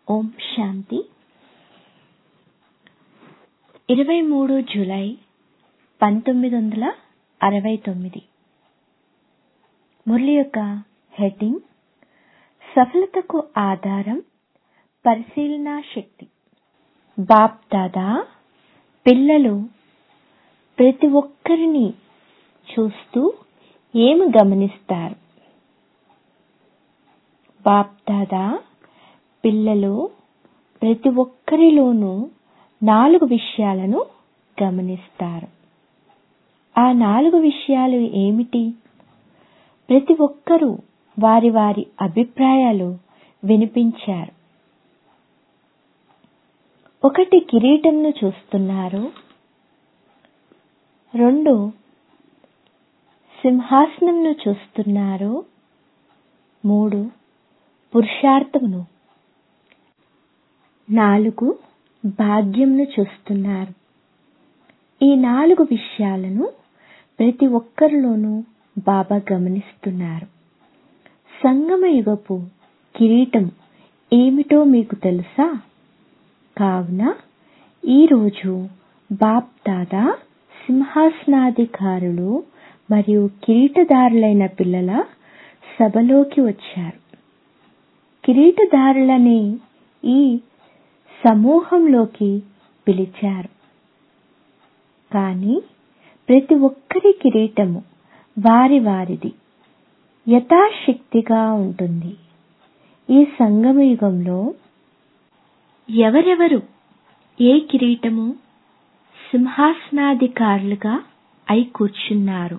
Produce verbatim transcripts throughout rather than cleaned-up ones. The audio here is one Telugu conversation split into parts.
ఓం శాంతి. ఇరవై మూడు జూలై పంతొమ్మిది వందల అరవై తొమ్మిది. మురళి యొక్క హెడ్డింగ్: సఫలతకు ఆధారం పరిశీలనా శక్తి. బాప్ దాదా పిల్లలు ప్రతి ఒక్కరిని చూస్తూ ఏమి గమనిస్తారు? బాప్ దాదా పిల్లలు ప్రతి ఒక్కరిలోనూ నాలుగు విషయాలను గమనిస్తారు. ఆ నాలుగు విషయాలు ఏమిటి? ప్రతి ఒక్కరూ వారి వారి అభిప్రాయాలు వినిపించారు. ఒకటి, కిరీటంను చూస్తున్నారు. రెండు, సింహాసనంను చూస్తున్నారు. మూడు, పురుషార్థమును. నాలుగు, భాగ్యంను చూస్తున్నారు. ఈ నాలుగు విషయాలను ప్రతి ఒక్కరిలోనూ బాబా గమనిస్తున్నారు. సంగమయుగపు కిరీటం ఏమిటో మీకు తెలుసా? కావున ఈరోజు బాప్ దాదా సింహాసనాధికారులు మరియు కిరీటదారులైన పిల్లల సభలోకి వచ్చారు. కిరీటదారులనే ఈ సమూహంలోకి పిలిచారు. కానీ ప్రతి ఒక్కరి కిరీటము వారి వారిది యథాశక్తిగా ఉంటుంది. ఈ సంగమయుగంలో ఎవరెవరు ఏ కిరీటము సింహాసనాధికారులుగా అయి కూర్చున్నారు,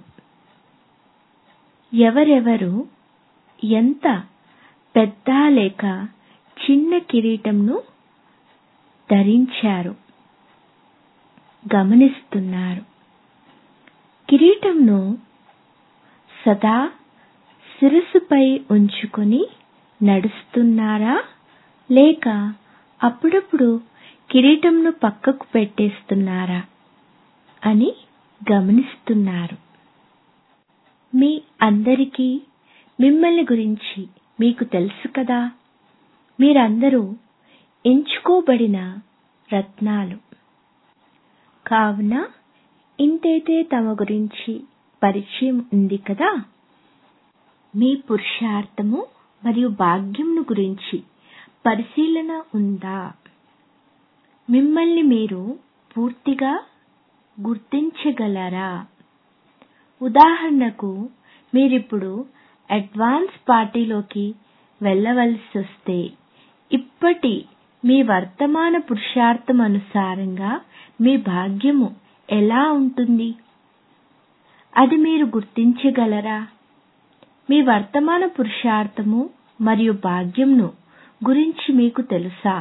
ఎవరెవరు ఎంత పెద్ద లేక చిన్న కిరీటంను ధరించారు గమనిస్తున్నారు. కిరీటంను సదా శిరస్సుపై ఉంచుకొని నడుస్తున్నారా లేక అప్పుడప్పుడు కిరీటంను పక్కకు పెట్టేస్తున్నారా అని గమనిస్తున్నారు. మీ అందరికీ మిమ్మల్ని గురించి మీకు తెలుసు కదా. మీరందరూ ఎంచుకోబడిన రత్నాలు. కావున ఇంతైతే తమ గురించి పరిచయం ఉంది కదా. మీ పురుషార్థము మరియు భాగ్యంను గురించి పరిశీలన ఉందా? మిమ్మల్ని మీరు పూర్తిగా గుర్తించగలరా? ఉదాహరణకు, మీరిప్పుడు అడ్వాన్స్ పార్టీలోకి వెళ్ళవలసి వస్తే ఇప్పటి మీ వర్తమాన పురుషార్థం అనుసారంగా మీ భాగ్యము ఎలా ఉంటుంది? అది మీరు గుర్తించగలరా? మీ వర్తమాన పురుషార్థము మరియు భాగ్యంను గురించి మీకు తెలుసా?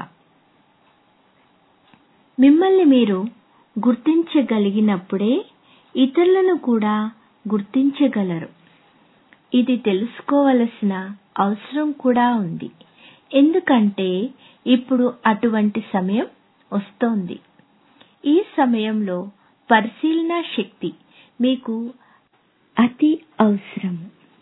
మిమ్మల్ని మీరు గుర్తించగలిగినప్పుడే ఇతరులను కూడా గుర్తించగలరు. ఇది తెలుసుకోవలసిన అవసరం కూడా ఉంది. ఎందుకంటే ఇప్పుడు అటువంటి సమయం వస్తోంది. ఈ సమయంలో పరిశీలనా శక్తి మీకు అతి అవసరం.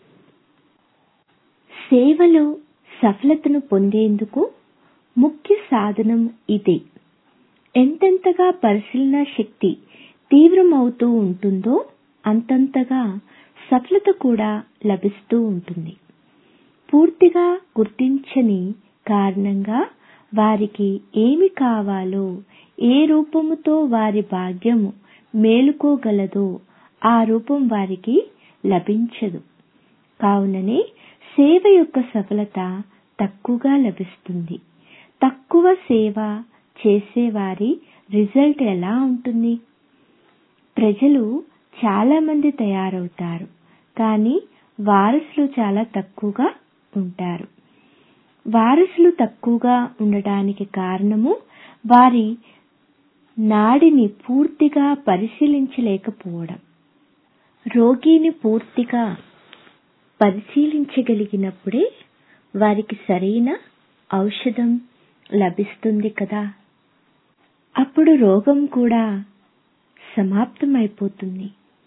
సేవలో సఫలతను పొందేందుకు ముఖ్య సాధనం ఇదే. ఎంతెంతగా పరిశీలనా శక్తి తీవ్రమవుతూ ఉంటుందో అంతంతగా సఫలత కూడా లభిస్తూ ఉంటుంది. పూర్తిగా గుర్తించని కారణంగా వారికి ఏమి కావాలో, ఏ రూపముతో వారి భాగ్యము మేలుకోగలదో ఆ రూపం వారికి లభించదు. కావుననే సేవ యొక్క సఫలత తక్కువగా లభిస్తుంది. తక్కువ సేవ చేసేవారి రిజల్ట్ ఎలా ఉంటుంది? ప్రజలు చాలా మంది తయారవుతారు, కానీ వారసులు చాలా తక్కువగా ఉంటారు. వారసులు తక్కువగా ఉండడానికి కారణము వారి నాడిని పూర్తిగా పరిశీలించలేకపోవడం. రోగిని పూర్తిగా పరిశీలించగలిగినప్పుడే వారికి సరైన ఔషధం లభిస్తుంది కదా. అప్పుడు రోగం కూడా సమాప్తమైపోతుంది.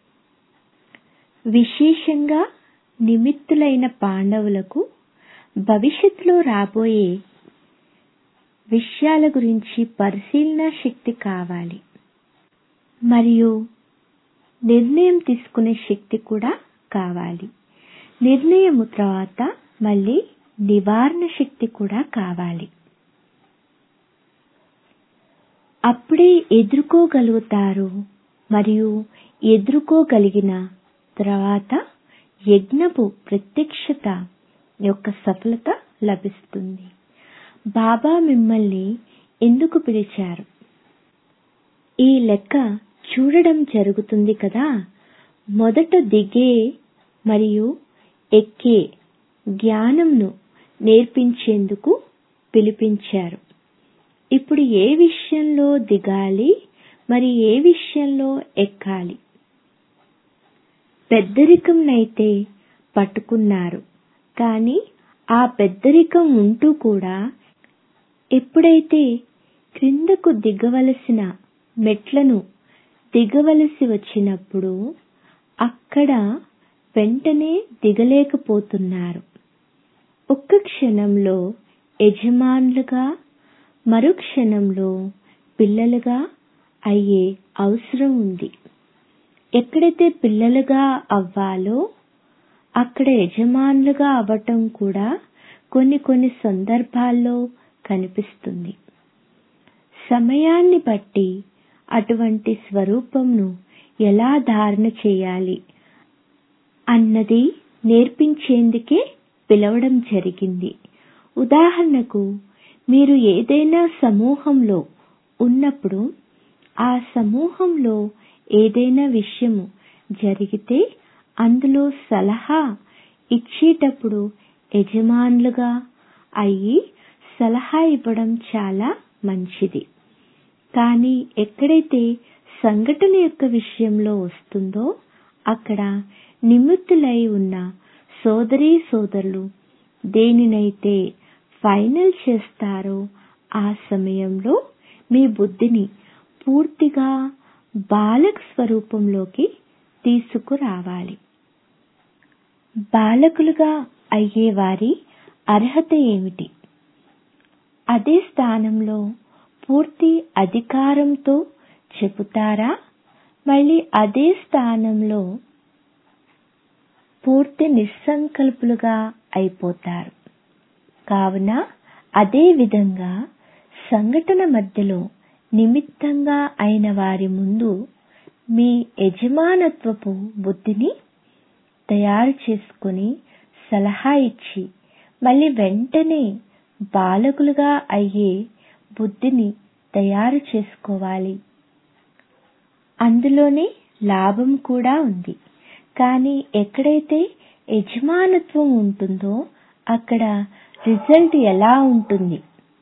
విశేషంగా నిమిత్తులైన పాండవులకు భవిష్యత్తులో రాబోయే విషయాల గురించి పరిశీలన శక్తి కావాలి, మరియు నిర్ణయం తీసుకునే శక్తి కూడా కావాలి. నిర్ణయము తర్వాత మళ్ళీ నివారణ శక్తి కూడా కావాలి. అప్పుడే ఎదుర్కోగలుగుతారు, మరియు ఎదుర్కోగలిగిన తర్వాత యజ్ఞపు ప్రత్యక్షత యొక్క సఫలత లభిస్తుంది. బాబా మిమ్మల్ని ఎందుకు పిలిచారు? ఈ లెక్క చూడడం జరుగుతుంది కదా. మొదట దిగే మరియు ఎక్కే జ్ఞానంను నేర్పించేందుకు పిలిపించారు. ఇప్పుడు ఏ విషయంలో దిగాలి మరి ఏ విషయంలో ఎక్కాలి? పెద్దరికంనైతే పట్టుకున్నారు, కానీ ఆ పెద్దరికం ఉంటూ కూడా ఎప్పుడైతే క్రిందకు దిగవలసిన మెట్లను దిగవలసి వచ్చినప్పుడు అక్కడ వెంటనే దిగలేకపోతున్నారు. ఒక్క క్షణంలో యజమానులుగా, మరు క్షణంలో పిల్లలుగా అయ్యే అవసరం ఉంది. ఎక్కడైతే పిల్లలుగా అవ్వాలో అక్కడ యజమానులుగా అవ్వటం కూడా కొన్ని కొన్ని సందర్భాల్లో కనిపిస్తుంది. సమయాన్ని బట్టి అటువంటి స్వరూపంను ఎలా ధారణ చేయాలి అన్నది నేర్పించేందుకే పిలవడం జరిగింది. ఉదాహరణకు, మీరు ఏదైనా సమూహంలో ఉన్నప్పుడు ఆ సమూహంలో ఏదైనా విషయము జరిగితే అందులో సలహా ఇచ్చేటప్పుడు యజమానులుగా అయ్యి సలహా ఇవ్వడం చాలా మంచిది. కానీ ఎక్కడైతే సంఘటన యొక్క విషయంలో వస్తుందో అక్కడ నిమిత్తులై ఉన్న సోదరీ సోదరులు దేనినైతే ఫైనల్ చేస్తారో ఆ సమయంలో మీ బుద్ధిని పూర్తిగా బాలక స్వరూపంలోకి తీసుకురావాలి. బాలకులుగా అయ్యే వారి అర్హత ఏమిటి? అదే స్థానంలో పూర్తి అధికారంతో చెబుతారా? మళ్ళీ అదే స్థానంలో పూర్తి నిస్సంకల్పులుగా అయిపోతారు. కావున అదే విధంగా సంఘటన మధ్యలో నిమిత్తంగా అయిన వారి ముందు మీ యజమానత్వపు బుద్ధిని తయారు చేసుకుని సలహా ఇచ్చి మళ్ళీ వెంటనే బాలకులుగా అయ్యే బుద్ధిని తయారు చేసుకోవాలి. అందులోనే లాభం కూడా ఉంది. కానీ ఎక్కడైతే యజమానత్వం ఉంటుందో అక్కడ రిజల్ట్ ఎలా ఉంటుంది?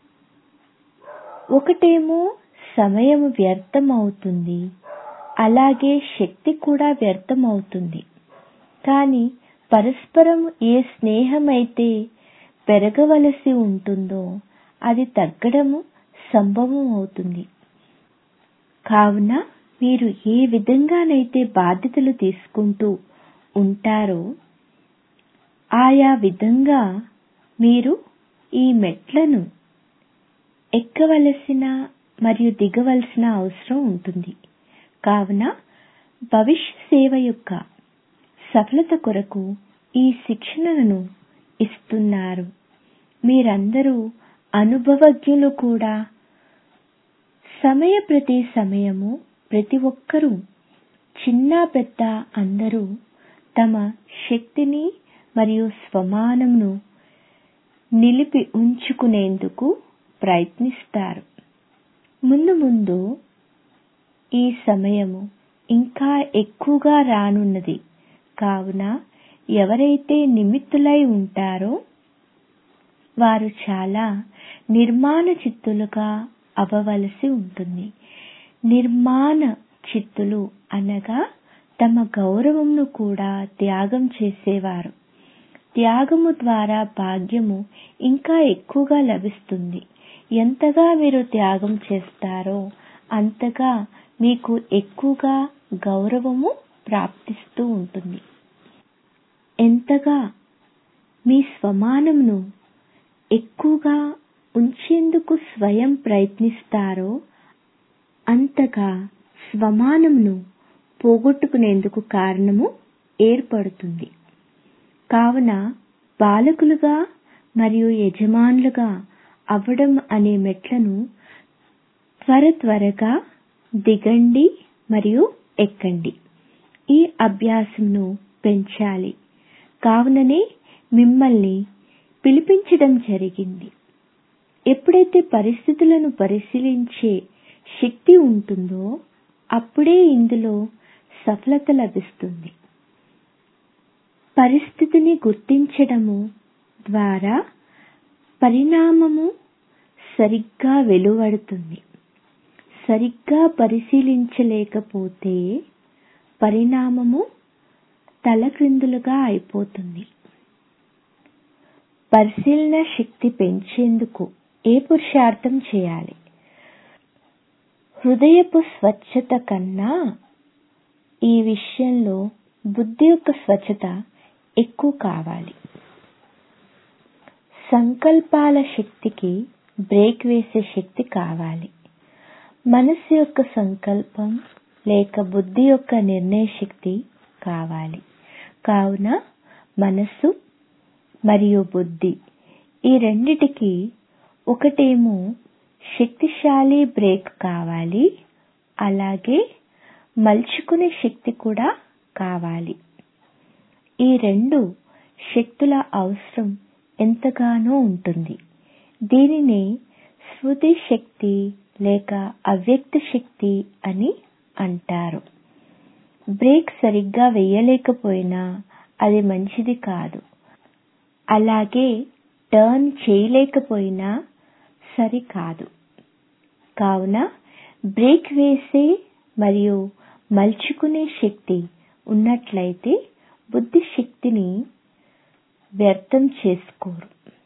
ఒకటేమో సమయం వ్యర్థం అవుతుంది, అలాగే శక్తి కూడా వ్యర్థం అవుతుంది. కానీ పరస్పరం ఏ స్నేహం అయితే పెరగవలసి ఉంటుందో అది తగ్గడము సంభవం అవుతుంది. కావున మీరు ఏ విధంగానైతే బాధ్యతలు తీసుకుంటూ ఉంటారో ఆయా విధంగా మీరు ఈ మెట్లను ఎక్కవలసిన మరియు దిగవలసిన అవసరం ఉంటుంది. కావున భవిష్య సేవ యొక్క సఫలత కొరకు ఈ శిక్షణను ఇస్తున్నారు. మీరందరూ అనుభవజ్ఞులు కూడా. సమయ ప్రతి సమయము ప్రతి ఒక్కరూ చిన్న పెద్ద అందరూ తమ శక్తిని మరియు స్వమానంను నిలిపి ఉంచుకునేందుకు ప్రయత్నిస్తారు. ముందు ముందు ఈ సమయము ఇంకా ఎక్కువగా రానున్నది. కావున ఎవరైతే నిమిత్తులై ఉంటారో వారు చాలా నిర్మాణ చిత్తులుగా అవ్వవలసి ఉంటుంది. నిర్మాణ చిత్తులు అనగా తమ గౌరవమును కూడా త్యాగం చేసేవారు. త్యాగము ద్వారా భాగ్యము ఇంకా ఎక్కువగా లభిస్తుంది. ఎంతగా మీరు త్యాగం చేస్తారో అంతగా మీకు ఎక్కువగా గౌరవము ప్రాప్తిస్తూ ఉంటుంది. ఎంతగా మీ స్వమానమును ఎక్కువగా ఉంచేందుకు స్వ స్వయం ప్రయత్నిస్తారో అంతగా స్వమానమును పోగొట్టుకునేందుకు కారణము ఏర్పడుతుంది. కావున బాలకులుగా మరియు యజమానులుగా అవ్వడం అనే మెట్లను త్వర త్వరగా దిగండి మరియు ఎక్కండి. ఈ అభ్యాసమును పెంచాలి. కావుననే మిమ్మల్ని పిలిపించడం జరిగింది. ఎప్పుడైతే పరిస్థితులను పరిశీలించే శక్తి ఉంటుందో అప్పుడే ఇందులో సఫలత లభిస్తుంది. పరిస్థితిని గుర్తించడము ద్వారా పరిణామము సరిగ్గా వెలువడుతుంది. సరిగ్గా పరిశీలించలేకపోతే పరిణామము తలక్రిందులుగా అయిపోతుంది. పరిశీలన శక్తి పెంచేందుకు ఏ పురుషార్థం చేయాలి? హృదయపు స్వచ్ఛత కన్నా ఈ విషయంలో బుద్ధి యొక్క స్వచ్ఛత ఎక్కువ కావాలి. సంకల్పాల శక్తికి బ్రేక్ వేసే శక్తి కావాలి. మనస్సు యొక్క సంకల్పం లేక బుద్ధి యొక్క నిర్ణయ శక్తి కావాలి. కావున మనస్సు మరియు బుద్ధి ఈ రెండిటికి ఒకటేమో శక్తిశాలి బ్రేక్ కావాలి, అలాగే మలుచుకునే శక్తి కూడా కావాలి. ఈ రెండు శక్తుల అవసరం ఎంతగానో ఉంటుంది. దీనినే స్మృతి శక్తి లేక అవ్యక్త శక్తి అని అంటారు. బ్రేక్ సరిగ్గా వేయలేకపోయినా అది మంచిది కాదు. అలాగే టర్న్ చేయలేకపోయినా సరికాదు. కావున బ్రేక్ వేసే మరియు మలుచుకునే శక్తి ఉన్నట్లయితే బుద్ధి శక్తిని వ్యర్థం చేసుకోరు.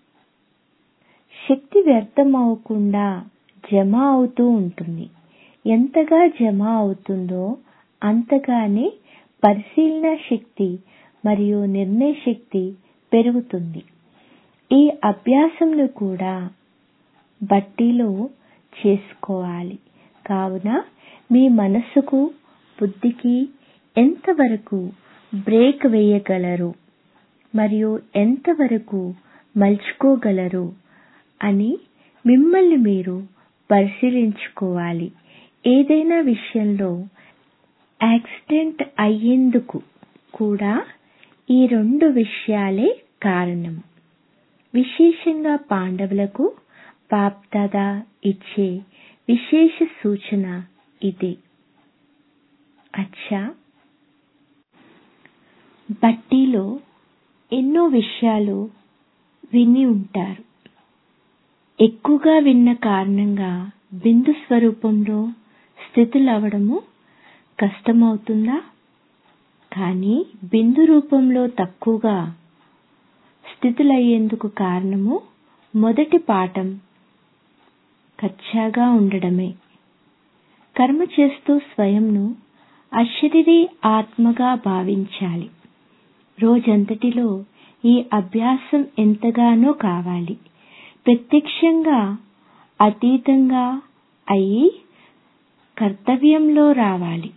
శక్తి వ్యర్థం అవ్వకుండా జమ అవుతూ ఉంటుంది. ఎంతగా జమ అవుతుందో అంతగానే పరిశీలన శక్తి మరియు నిర్ణయ శక్తి పెరుగుతుంది. ఈ అభ్యాసంను కూడా బట్టీలో చేసుకోవాలి. కావున మీ మనస్సుకు బుద్ధికి ఎంతవరకు బ్రేక్ వేయగలరు మరియు ఎంతవరకు మలుచుకోగలరు అని మిమ్మల్ని మీరు పరిశీలించుకోవాలి. ఏదైనా విషయంలో యాక్సిడెంట్ అయ్యేందుకు కూడా ఈ రెండు విషయాలే కారణం. విశేషంగా పాండవులకు బాప్ దాదా ఇచ్చే విశేష సూచన ఇదే. అచ్చా, బట్టీలో ఎన్నో విషయాలు విని ఉంటారు. ఎక్కువగా విన్న కారణంగా బిందు స్వరూపంలో స్థితులవ్వడము కష్టమవుతుందా? కానీ బిందు రూపంలో తక్కువగా స్థితులయ్యేందుకు కారణము మొదటి పాఠం కచ్చాగా ఉండడమే. కర్మ చేస్తూ స్వయంను అశరీరీ ఆత్మగా భావించాలి. రోజంతటిలో ఈ అభ్యాసం ఎంతగానో కావాలి. ప్రత్యక్షంగా అతీతంగా అయి కర్తవ్యంలో రావాలి.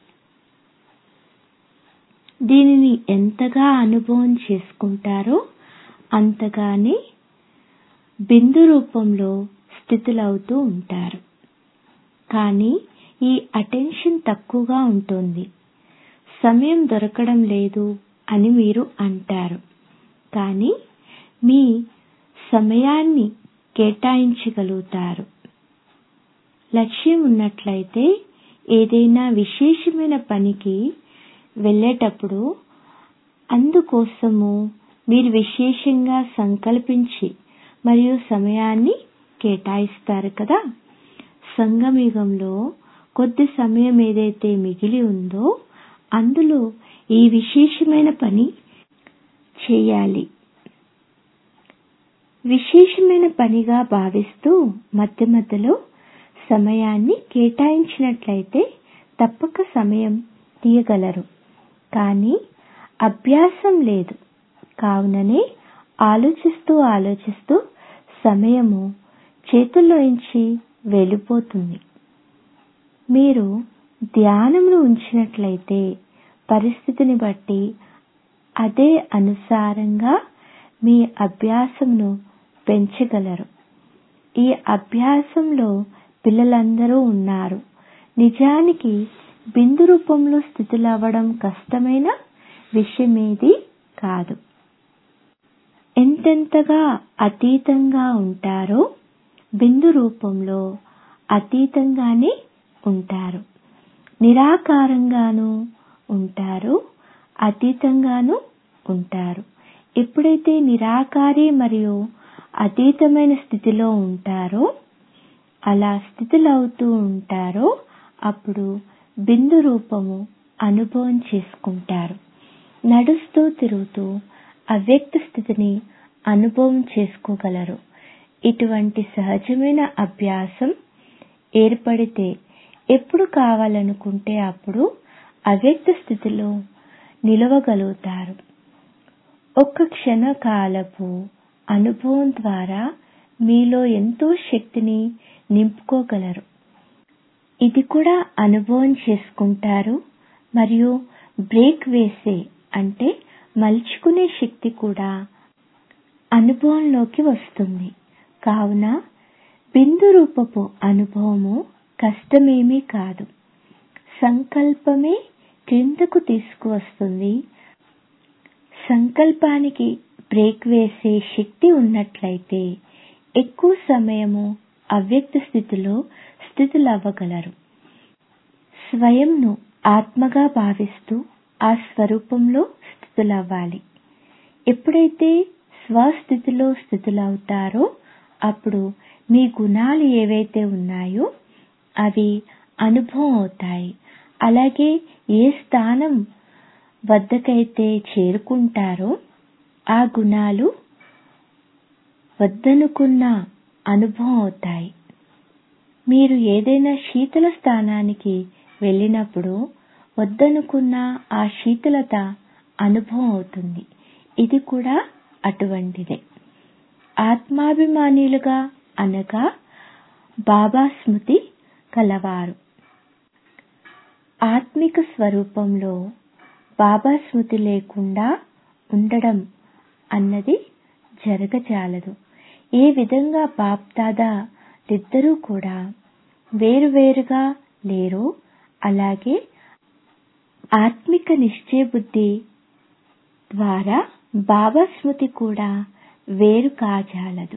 దీనిని ఎంతగా అనుభవం చేసుకుంటారో అంతగానే బిందు రూపంలో స్థితులవుతూ ఉంటారు. కానీ ఈ అటెన్షన్ తక్కువగా ఉంటుంది. సమయం దొరకడం లేదు అని మీరు అంటారు. కానీ మీ సమయాన్ని కేటాయించగలుగుతారు. లక్ష్యం ఉన్నట్లయితే ఏదైనా విశేషమైన పనికి వెళ్ళేటప్పుడు అందుకోసము మీరు విశేషంగా సంకల్పించి మరియు సమయాన్ని కేటాయిస్తారు కదా. సంగమయుగంలో కొద్ది సమయం ఏదైతే మిగిలి ఉందో అందులో ఈ విశేషమైన పని చేయాలి. విశేషమైన పనిగా భావిస్తూ మధ్య మధ్యలో సమయాన్ని కేటాయించినట్లయితే తప్పక సమయం తీయగలరు. కానీ అభ్యాసం లేదు. కావుననే ఆలోచిస్తూ ఆలోచిస్తూ సమయము చేతుల్లోంచి వెళ్ళిపోతుంది. మీరు ధ్యానంలో ఉంచినట్లయితే పరిస్థితిని బట్టి అదే అనుసారంగా మీ అభ్యాసంను పెంచగలరు. ఈ అభ్యాసంలో పిల్లలందరూ ఉన్నారు. నిజానికి బిందు రూపంలో స్థితులవ్వడం కష్టమైన విషయమేదీ కాదు. ఎంతెంతగా అతీతంగా ఉంటారో బిందు రూపంలో అతీతంగానే ఉంటారు. నిరాకారంగానూ ఉంటారు, అతీతంగానూ ఉంటారు. ఎప్పుడైతే నిరాకారి మరియు అతీతమైన స్థితిలో ఉంటారో, అలా స్థితులవుతూ ఉంటారో అప్పుడు బిందు రూపము అనుభవం చేసుకుంటారు. నడుస్తూ తిరుగుతూ అవ్యక్త స్థితిని అనుభవం చేసుకోగలరు. ఇటువంటి సహజమైన అభ్యాసం ఏర్పడితే ఎప్పుడు కావాలనుకుంటే అప్పుడు అవ్యక్త స్థితిలో నిలవగలుగుతారు. ఒక్క క్షణకాలపు అనుభవం ద్వారా మీలో ఎంతో శక్తిని నింపుకోగలరు. ఇది కూడా అనుభవం చేసుకుంటారు. మరియు బ్రేక్ వేసే అంటే మలుచుకునే శక్తి కూడా అనుభవంలోకి వస్తుంది. కావున బిందు రూపపు అనుభవము కష్టమేమీ కాదు. సంకల్పమే క్రిందకు తీసుకువస్తుంది. సంకల్పానికి బ్రేక్ వేసే శక్తి ఉన్నట్లయితే ఎక్కువ సమయము అవ్యక్త స్థితిలో స్థితులవ్వగలరు. స్వయంను ఆత్మగా భావిస్తూ ఆ స్వరూపంలో స్థితులవ్వాలి. ఎప్పుడైతే స్వస్థితిలో స్థితులవుతారో అప్పుడు మీ గుణాలు ఏవైతే ఉన్నాయో అవి అనుభవం అవుతాయి. అలాగే ఏ స్థానం వద్దకైతే చేరుకుంటారో ఆ గుణాలు వద్దనుకున్న అనుభవం అవుతాయి. మీరు ఏదైనా శీతల స్థానానికి వెళ్ళినప్పుడు వద్దనుకున్న ఆ శీతలత అనుభవం అవుతుంది. ఇది కూడా అటువంటిదే. ఆత్మాభిమానులుగా అనగా బాబా స్మృతి కలవారు. ఆత్మిక స్వరూపంలో బాబా స్మృతి లేకుండా ఉండడం అన్నది జరగజాలదు. ఏ విధంగా బాప్ దాదాలిద్దరూ కూడా వేరువేరుగా లేరో అలాగే ఆత్మిక నిశ్చయబుద్ధి ద్వారా బాబా స్మృతి కూడా వేరు కాజాలదు.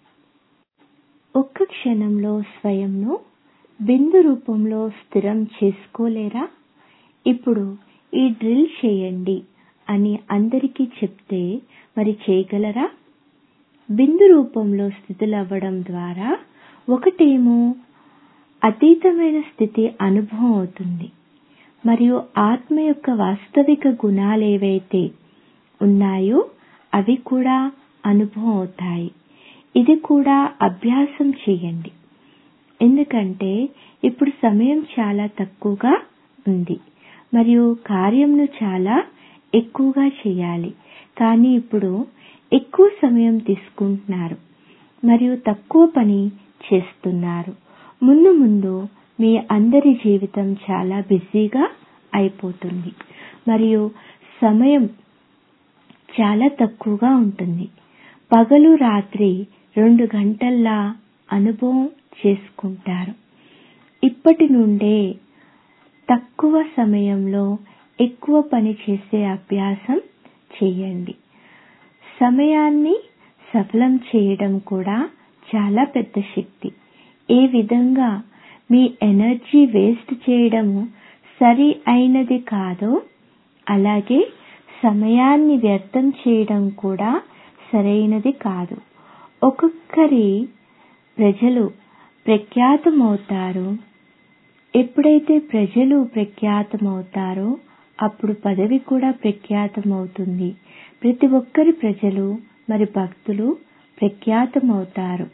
ఒక్క క్షణంలో స్వయంను బిందు రూపంలో స్థిరం చేసుకోలేరా? ఇప్పుడు ఈ డ్రిల్ చేయండి అని అందరికీ చెప్తే మరి చేయగలరా? బిందు రూపంలో స్థితులవ్వడం ద్వారా ఒకటేమో అతీతమైన స్థితి అనుభవం అవుతుంది. మరియు ఆత్మ యొక్క వాస్తవిక గుణాలేవైతే ఉన్నాయో అవి కూడా అనుభవం అవుతాయి. ఇది కూడా అభ్యాసం చేయండి. ఎందుకంటే ఇప్పుడు సమయం చాలా తక్కువగా ఉంది మరియు కార్యంను చాలా ఎక్కువగా చేయాలి. కానీ ఇప్పుడు ఎక్కువ సమయం తీసుకుంటున్నారు మరియు తక్కువ పని చేస్తున్నారు. ముందు ముందు మీ అందరి జీవితం చాలా బిజీగా అయిపోతుంది మరియు సమయం చాలా తక్కువగా ఉంటుంది. పగలు రాత్రి రెండు గంటల్లా అనుభవం చేసుకుంటారు. ఇప్పటి నుండే తక్కువ సమయంలో ఎక్కువ పని చేసే అభ్యాసం చేయండి. సమయాన్ని సఫలం చేయడం కూడా చాలా పెద్ద శక్తి. ఏ విధంగా మీ ఎనర్జీ వేస్ట్ చేయడం సరి అయినది కాదో అలాగే సమయాన్ని వ్యర్థం చేయడం కూడా సరైనది కాదు. ఒక్కొక్కరి ప్రజలు ప్రఖ్యాతమవుతారు. ఎప్పుడైతే ప్రజలు ప్రఖ్యాతమవుతారో అప్పుడు పదవి కూడా ప్రఖ్యాతమవుతుంది. ప్రతి ఒక్కరి ప్రజలు మరి భక్తులు ప్రఖ్యాతమవుతారు.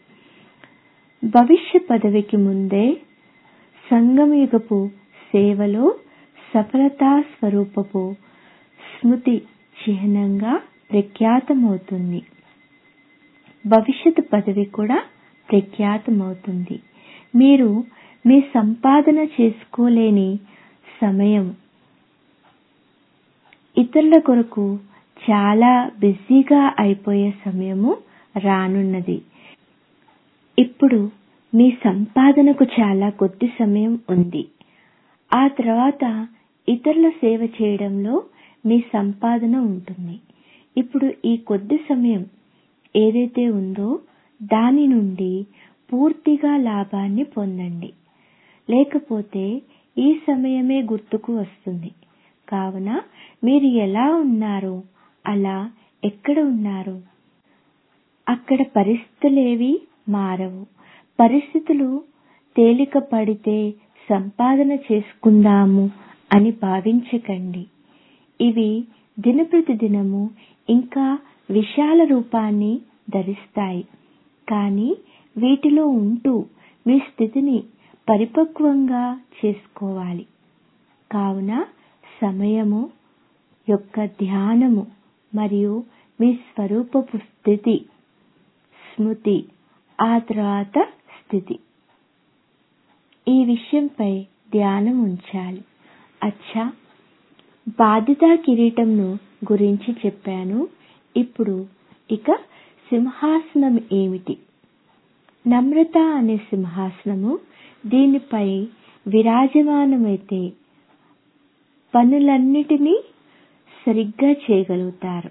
భవిష్య పదవికి ముందే సంగమయుగపు సేవలో సఫలతా స్వరూపపు స్మృతి చిహ్నంగా ప్రఖ్యాతమవుతుంది. భవిష్యత్ పదవి కూడా ప్రఖ్యాతమవుతుంది. మీరు మీ సంపాదన చేసుకోలేని సమయం, ఇతరుల కొరకు చాలా బిజీగా అయిపోయే సమయము రానున్నది. ఇప్పుడు మీ సంపాదనకు చాలా కొద్ది సమయం ఉంది. ఆ తర్వాత ఇతరుల సేవ చేయడంలో మీ సంపాదన ఉంటుంది. ఇప్పుడు ఈ కొద్ది సమయం ఏదైతే ఉందో దాని నుండి పూర్తిగా లాభాన్ని పొందండి. లేకపోతే ఈ సమయమే గుర్తుకు వస్తుంది. కావున మీరు ఎలా ఉన్నారో అలా ఎక్కడ ఉన్నారు అక్కడ పరిస్థితులేవి మారవు. పరిస్థితులు తేలిక పడితే సంపాదన చేసుకుందాము అని భావించకండి. ఇవి దినప్రతి దినము ఇంకా విశాల రూపాన్ని ధరిస్తాయి. కానీ వీటిలో ఉంటూ మీ స్థితిని పరిపక్వంగా చేసుకోవాలి. కావున సమయము యొక్క ధ్యానము మరియు మీ స్వరూపపు స్థితి, స్మృతి, ఆ తర్వాత స్థితి, ఈ విషయంపై ధ్యానం ఉంచాలి. అచ్చా, బాధ్యతా కిరీటంను గురించి చెప్పాను. ఇప్పుడు ఇక సింహాసనం ఏమిటి? నమ్రత అనే సింహాసనము. దీనిపై విరాజమానమైతే పనులన్నిటినీ సరిగ్గా చేయగలుగుతారు.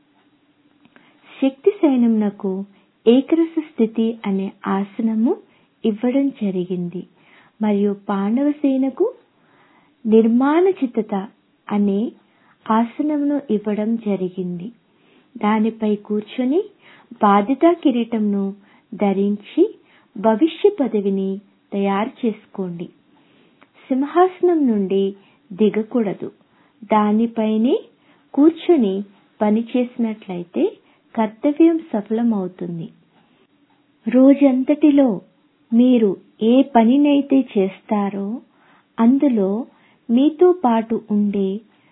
శక్తి సైన్యమునకు ఏకరస స్థితి అనే ఆసనము ఇవ్వడం జరిగింది. మరియు పాండవ సేనకు నిర్మాణచిత్తత అనే ఆసనమును ఇవ్వడం జరిగింది. దానిపై కూర్చొని బాధ్యతా కిరీటంను ధరించి భవిష్య పదవిని తయారు చేసుకోండి. సింహాసనం నుండి దిగకూడదు. దానిపైనే కూర్చొని పని చేసినట్లయితే కర్తవ్యం సఫలమవుతుంది. రోజంతటిలో మీరు ఏ పనినైతే చేస్తారో అందులో మీతో పాటు ఉండే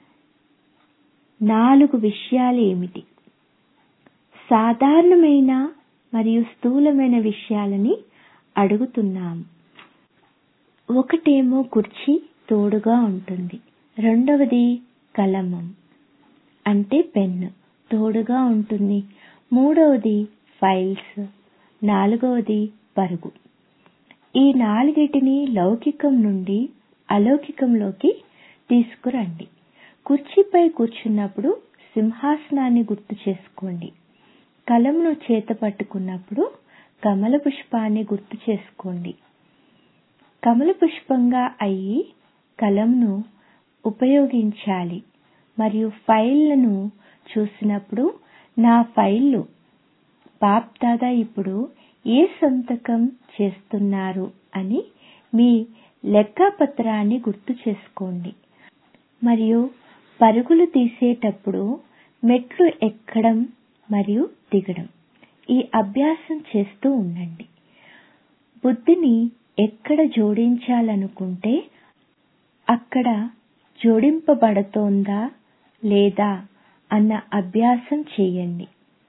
నాలుగు విషయాలు ఏమిటి? సాధారణమైన మరియు స్థూలమైన విషయాలని అడుగుతున్నాము. ఒకటేమో కుర్చీ తోడుగా ఉంటుంది. రెండవది కలమం అంటే పెన్ను తోడుగా ఉంటుంది. మూడవది ఫైల్స్. నాలుగవది పరుగు. ఈ నాలుగిటిని లౌకికం నుండి అలౌకికంలోకి తీసుకురండి. కుర్చీపై కూర్చున్నప్పుడు సింహాసనాన్ని గుర్తు చేసుకోండి. కలంను చేత పట్టుకున్నప్పుడు కమల పుష్పాన్ని గుర్తు చేసుకోండి. కమల పుష్పంగా అయి కలంను ఉపయోగించాలి. మరియు ఫైళ్లను చూసినప్పుడు నా ఫైళ్లు బాప్ దాదా ఇప్పుడు ఏ సంతకం చేస్తున్నారు అని మీ లెక్కపత్రాన్ని గుర్తు చేసుకోండి. మరియు పరుగులు తీసేటప్పుడు మెట్లు ఎక్కడం మరియు దిగడం ఈ అభ్యాసం చేస్తూ ఉండండి. బుద్ధిని ఎక్కడ జోడించాలనుకుంటే అక్కడ జోడింపబడుతోందా లేదా అన్న అభ్యాసం చేయండి.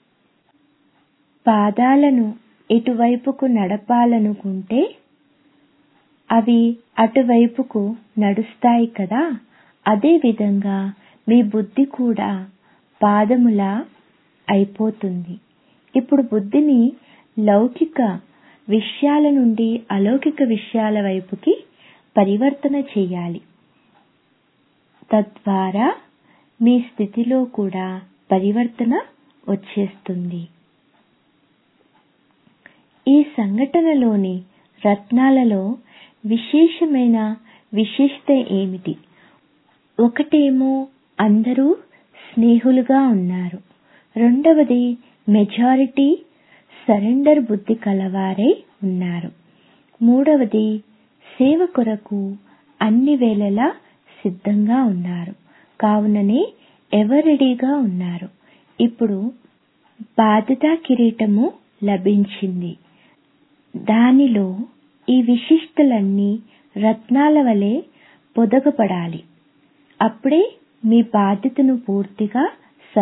పాదాలను ఎటువైపుకు నడపాలనుకుంటే అవి అటువైపుకు నడుస్తాయి కదా. అదే విధంగా మీ బుద్ధి కూడా పాదములా అయిపోతుంది. ఇప్పుడు బుద్ధిని లౌకిక విషయాల నుండి అలౌకిక విషయాల వైపుకి పరివర్తన చేయాలి. తద్వారా మీ స్థితిలో కూడా పరివర్తన వచ్చేస్తుంది. ఈ సంఘటనలోని రత్నాలలో విశేషమైన విశేషత ఏమిటి? ఒకటేమో అందరూ స్నేహులుగా ఉన్నారు. రెండవది మెజారిటీ సరెండర్ బుద్ధి కలవారై ఉన్నారు. మూడవది సేవ కొరకు అన్ని వేళలా సిద్ధంగా ఉన్నారు. కావుననే ఎవరెడీగా ఉన్నారు. ఇప్పుడు బాధ్యతా కిరీటము లభించింది. దానిలో ఈ విశిష్టలన్నీ రత్నాల వలె పొదగబడాలి. అప్పుడే మీ బాధ్యతను పూర్తిగా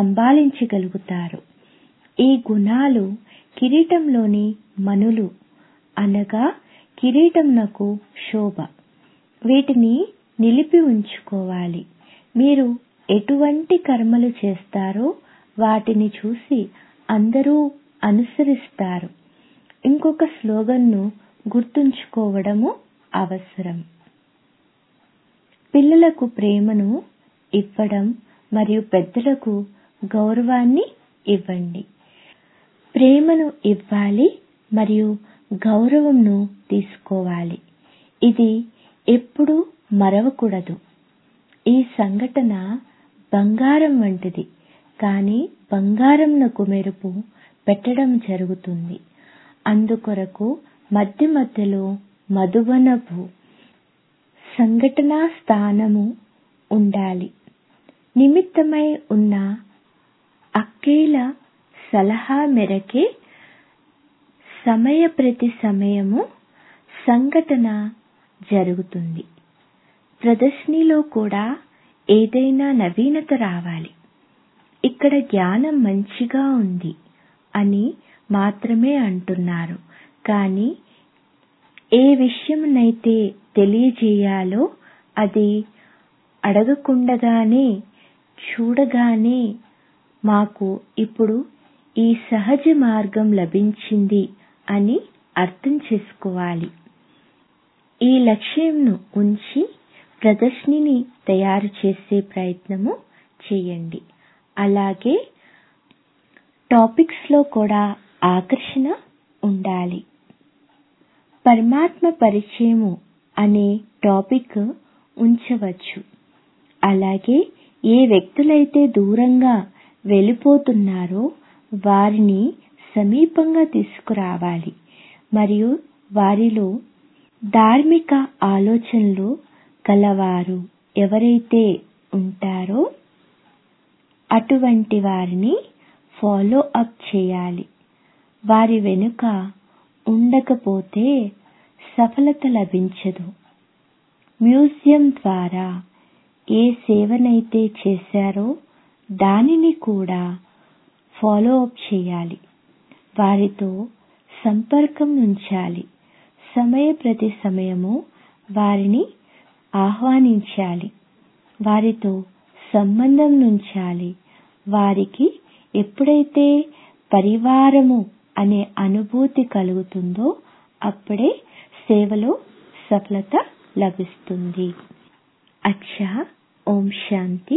సంభాళించగలుగుతారు. ఈ గుణాలు కిరీటంలోని మణులు అనగా కిరీటంనకు శోభ. వీటిని నిలిపి ఉంచుకోవాలి. మీరు ఎటువంటి కర్మలు చేస్తారో వాటిని చూసి అందరూ అనుసరిస్తారు. ఇంకొక స్లోగన్ను గుర్తుంచుకోవడము అవసరం. పిల్లలకు ప్రేమను ఇవ్వడం మరియు పెద్దలకు గౌరవాన్ని ఇవ్వండి. ప్రేమను ఇవ్వాలి మరియు గౌరవంను తీసుకోవాలి. ఇది ఎప్పుడూ మరవకూడదు. ఈ సంఘటన బంగారం వంటిది, కానీ బంగారంనకు మెరుపు పెట్టడం జరుగుతుంది. అందుకొరకు మధ్య మధ్యలో మధువనపు సంఘటనా స్థానము ఉండాలి. నిమిత్తమై ఉన్న అక్కేల సలహా మేరకే సమయ ప్రతి సమయము సంఘటన జరుగుతుంది. ప్రదర్శనలో కూడా ఏదైనా నవీనత రావాలి. ఇక్కడ జ్ఞానం మంచిగా ఉంది అని మాత్రమే అంటున్నారు, కానీ ఏ విషయమునైతే తెలియజేయాలో అది అడగకుండగానే చూడగానే మాకు ఇప్పుడు ఈ సహజ మార్గం లభించింది అని అర్థం చేసుకోవాలి. ఈ లక్ష్యంను ఉంచి ప్రదర్శనని తయారు చేసే ప్రయత్నము చేయండి. అలాగే టాపిక్స్ లో కూడా ఆకర్షణ ఉండాలి. పరమాత్మ పరిచయము అనే టాపిక్ ఉంచవచ్చు. అలాగే ఏ వ్యక్తులైతే దూరంగా వెళ్ళిపోతున్నారో వారిని సమీపంగా తీసుకురావాలి మరియు వారిలో ధార్మిక ఆలోచనలు కలవారు ఎవరైతే ఉంటారో అటువంటి వారిని ఫాలో అప్ చేయాలి. వారి వెనుక ఉండకపోతే సఫలత లభించదు. మ్యూజియం ద్వారా ఏ సేవనైతే చేశారో దానిని కూడా ఫాలో అప్ చేయాలి. వారితో సంపర్కం ఉంచాలి. సమయ ప్రతి సమయము వారిని ఆహ్వానించాలి. వారితో సంబంధం ఉంచాలి. వారికి ఎప్పుడైతే పరివారము అనే అనుభూతి కలుగుతుందో అప్పుడే సేవలో సఫలత లభిస్తుంది. అచ్చా, ఓం శాంతి.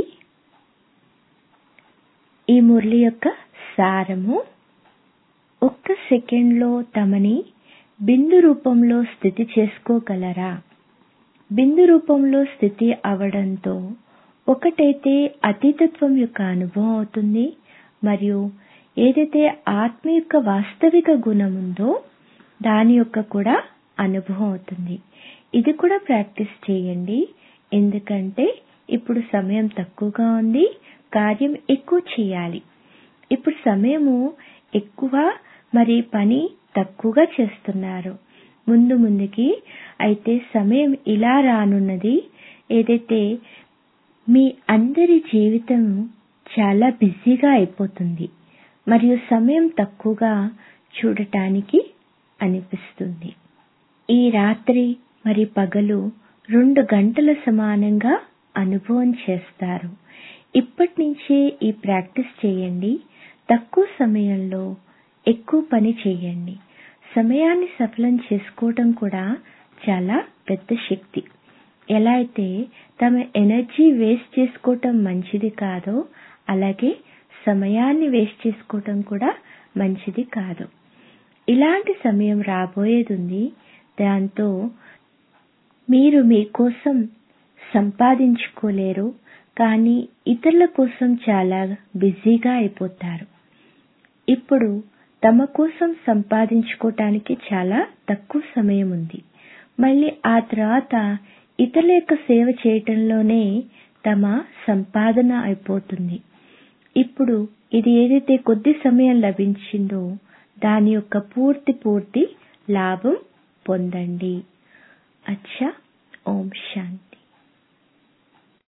ఈ మురళి యొక్క సారము: ఒక్క సెకండ్లో తమని బిందు రూపంలో స్థితి చేసుకోగలరా? బిందు రూపంలో స్థితి అవడంతో ఒకటైతే అతీతత్వం యొక్క అనుభవం అవుతుంది మరియు ఏదైతే ఆత్మ యొక్క వాస్తవిక గుణం ఉందో దాని యొక్క కూడా అనుభవం అవుతుంది. ఇది కూడా ప్రాక్టీస్ చేయండి. ఎందుకంటే ఇప్పుడు సమయం తక్కువగా ఉంది, కార్యం ఎక్కువ చేయాలి. ఇప్పుడు సమయము ఎక్కువ మరి పని తక్కువగా చేస్తున్నారు. ముందు ముందుకి అయితే సమయం ఇలా రానున్నది. ఏదైతే మీ అందరి జీవితం చాలా బిజీగా అయిపోతుంది మరియు సమయం తక్కువగా చూడటానికి అనిపిస్తుంది. ఈ రాత్రి మరి పగలు రెండు గంటల సమానంగా అనుభవం చేస్తారు. ఇప్పటి నుంచే ఈ ప్రాక్టీస్ చేయండి. తక్కువ సమయంలో ఎక్కువ పని చేయండి. సమయాన్ని సఫలం చేసుకోవడం కూడా చాలా పెద్ద శక్తి. ఎలా అయితే తమ ఎనర్జీ వేస్ట్ చేసుకోవటం మంచిది కాదో అలాగే సమయాన్ని వేస్ట్ చేసుకోవటం కూడా మంచిది కాదు. ఇలాంటి సమయం రాబోయేది ఉంది. దాంతో మీరు మీకోసం సంపాదించుకోలేరు, కానీ ఇతరుల కోసం చాలా బిజీగా అయిపోతారు. ఇప్పుడు తమ కోసం సంపాదించుకోవటానికి చాలా తక్కువ సమయం ఉంది. మళ్ళీ ఆ తర్వాత ఇతరుల యొక్క సేవ చేయటంలోనే తమ సంపాదన అయిపోతుంది. ఇప్పుడు ఇది ఏదైతే కొద్ది సమయం లభించిందో దాని యొక్క పూర్తి పూర్తి లాభం పొందండి. అచ్చా, ఓం శాంతి.